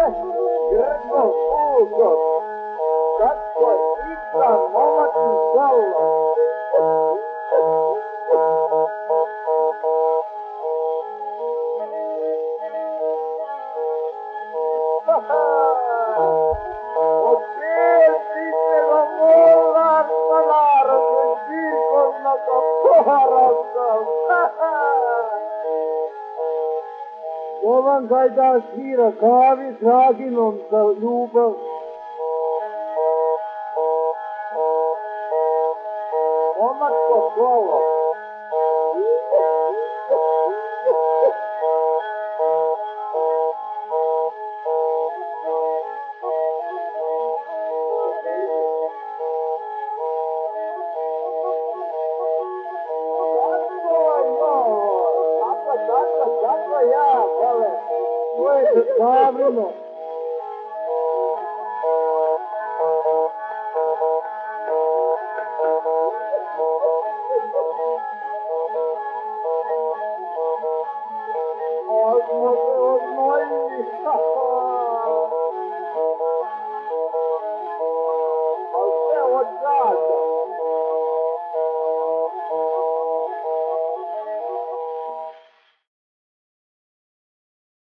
Grgo Fulgor, kako igra momak iz Galla. Opet se vam molar malara, poznata poharasta. Jovan Gajda svira kavi Draginom za ljubav. Momatko slovo. Tako ja, vole, to je davno. Smo se odmojili, ali sve od sada.